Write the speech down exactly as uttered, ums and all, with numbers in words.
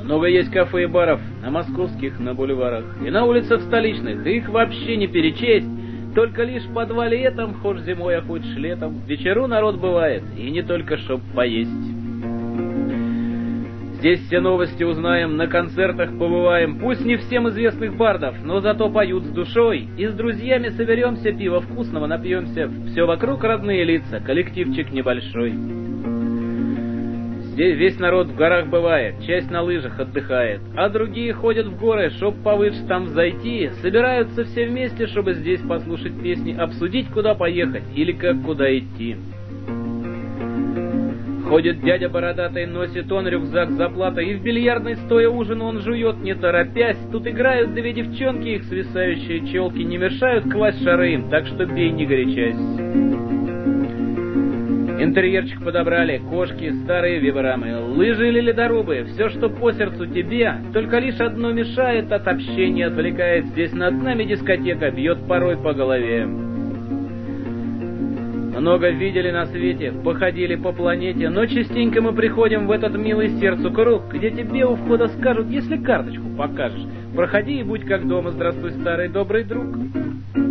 Много есть кафе и баров на московских, на бульварах и на улицах столичных, их вообще не перечесть. Только лишь в подвале этом, хоть зимой, а хоть летом, в вечеру народ бывает, и не только чтоб поесть. Здесь все новости узнаем, на концертах побываем, пусть не всем известных бардов, но зато поют с душой, и с друзьями соберемся, пива вкусного напьемся, все вокруг родные лица, коллективчик небольшой. Здесь весь народ в горах бывает, часть на лыжах отдыхает, а другие ходят в горы, чтоб повыше там взойти, собираются все вместе, чтобы здесь послушать песни, обсудить, куда поехать или как куда идти. Ходит дядя бородатый, носит он рюкзак с заплатой, и в бильярдной стоя ужин он жует, не торопясь. Тут играют две девчонки, их свисающие челки не мешают класть шары им, так что бей не горячась. Интерьерчик подобрали, кошки, старые вибрамы, лыжи или ледорубы, все, что по сердцу тебе, только лишь одно мешает, от общения отвлекает. Здесь над нами дискотека бьет порой по голове. Много видели на свете, походили по планете, но частенько мы приходим в этот милый сердцу круг, где тебе у входа скажут, если карточку покажешь, проходи и будь как дома, здравствуй, старый добрый друг.